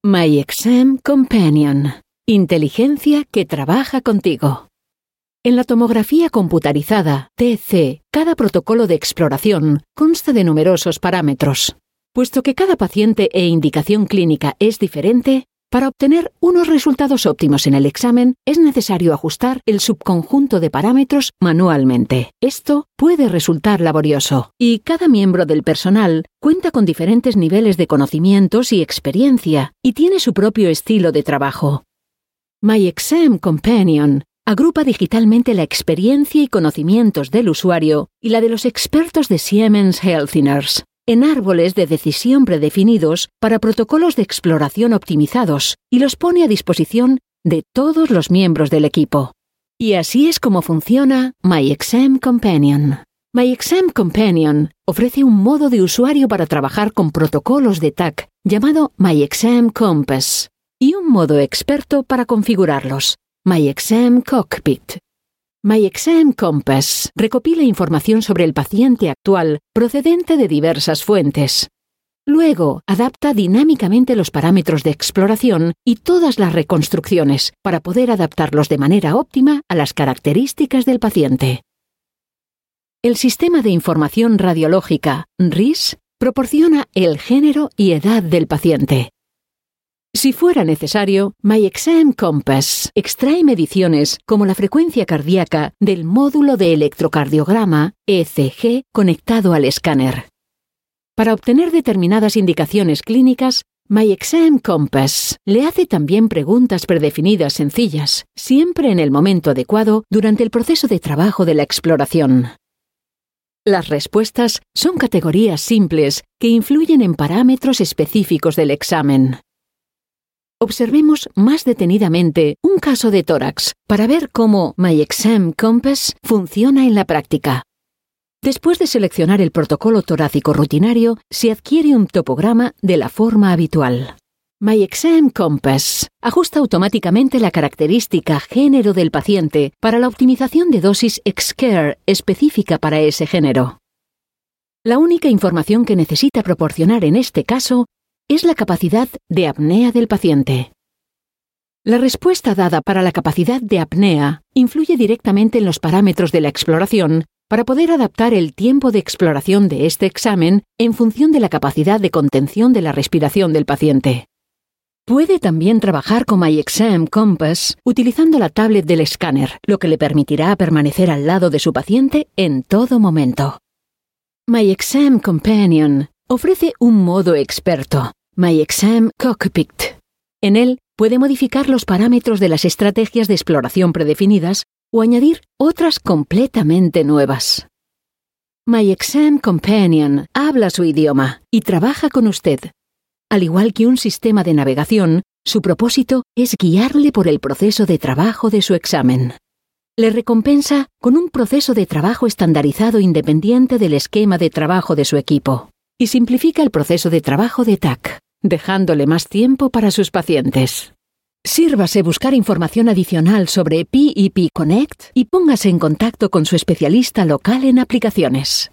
MyExam Companion. Inteligencia que trabaja contigo. En la tomografía computarizada, TC, cada protocolo de exploración consta de numerosos parámetros. Puesto que cada paciente e indicación clínica es diferente, para obtener unos resultados óptimos en el examen es necesario ajustar el subconjunto de parámetros manualmente. Esto puede resultar laborioso, y cada miembro del personal cuenta con diferentes niveles de conocimientos y experiencia, y tiene su propio estilo de trabajo. MyExam Companion agrupa digitalmente la experiencia y conocimientos del usuario y la de los expertos de Siemens Healthineers en árboles de decisión predefinidos para protocolos de exploración optimizados y los pone a disposición de todos los miembros del equipo. Y así es como funciona MyExam Companion. MyExam Companion ofrece un modo de usuario para trabajar con protocolos de TAC llamado MyExam Compass y un modo experto para configurarlos, MyExam Cockpit. MyExam Compass recopila información sobre el paciente actual procedente de diversas fuentes. Luego, adapta dinámicamente los parámetros de exploración y todas las reconstrucciones para poder adaptarlos de manera óptima a las características del paciente. El Sistema de Información Radiológica, RIS, proporciona el género y edad del paciente. Si fuera necesario, MyExam Compass extrae mediciones como la frecuencia cardíaca del módulo de electrocardiograma, ECG, conectado al escáner. Para obtener determinadas indicaciones clínicas, MyExam Compass le hace también preguntas predefinidas sencillas, siempre en el momento adecuado durante el proceso de trabajo de la exploración. Las respuestas son categorías simples que influyen en parámetros específicos del examen. Observemos más detenidamente un caso de tórax para ver cómo MyExam Compass funciona en la práctica. Después de seleccionar el protocolo torácico rutinario, se adquiere un topograma de la forma habitual. MyExam Compass ajusta automáticamente la característica género del paciente para la optimización de dosis X-Care específica para ese género. La única información que necesita proporcionar en este caso es la capacidad de apnea del paciente. La respuesta dada para la capacidad de apnea influye directamente en los parámetros de la exploración para poder adaptar el tiempo de exploración de este examen en función de la capacidad de contención de la respiración del paciente. Puede también trabajar con MyExam Compass utilizando la tablet del escáner, lo que le permitirá permanecer al lado de su paciente en todo momento. MyExam Companion ofrece un modo experto, MyExam Cockpit. En él puede modificar los parámetros de las estrategias de exploración predefinidas o añadir otras completamente nuevas. MyExam Companion habla su idioma y trabaja con usted. Al igual que un sistema de navegación, su propósito es guiarle por el proceso de trabajo de su examen. Le recompensa con un proceso de trabajo estandarizado independiente del esquema de trabajo de su equipo y simplifica el proceso de trabajo de TAC, dejándole más tiempo para sus pacientes. Sírvase buscar información adicional sobre PEP Connect y póngase en contacto con su especialista local en aplicaciones.